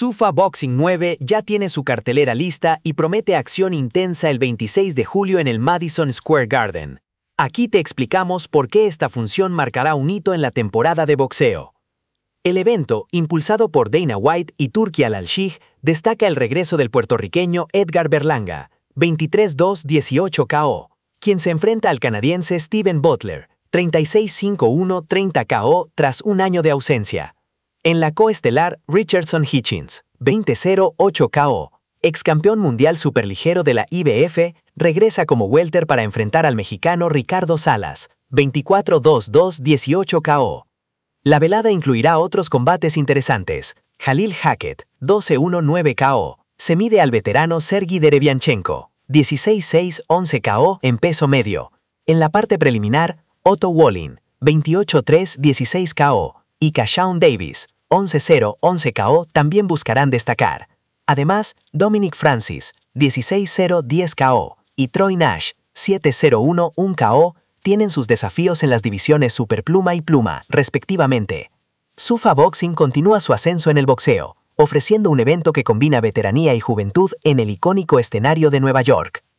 Zuffa Boxing 9 ya tiene su cartelera lista y promete acción intensa el 26 de julio en el Madison Square Garden. Aquí te explicamos por qué esta función marcará un hito en la temporada de boxeo. El evento, impulsado por Dana White y Turki Al-Sheikh, destaca el regreso del puertorriqueño Edgar Berlanga, 23-2-18 KO, quien se enfrenta al canadiense Steven Butler, 36-5-1-30 KO tras un año de ausencia. En la coestelar, Richardson Hitchens, 20-0-8 KO, ex campeón mundial superligero de la IBF, regresa como welter para enfrentar al mexicano Ricardo Salas, 24-2-2-18 KO. La velada incluirá otros combates interesantes. Khalil Hackett, 12-1-9 KO, se mide al veterano Sergey Derevianchenko, 16-6-11 KO en peso medio. En la parte preliminar, Otto Wallin, 28-3-16 KO, y Kashawn Davis, 11-0-11 KO también buscarán destacar. Además, Dominic Francis, 16-0-10 KO, y Troy Nash, 7-0-1-1 KO, tienen sus desafíos en las divisiones superpluma y pluma, respectivamente. Zuffa Boxing continúa su ascenso en el boxeo, ofreciendo un evento que combina veteranía y juventud en el icónico escenario de Nueva York.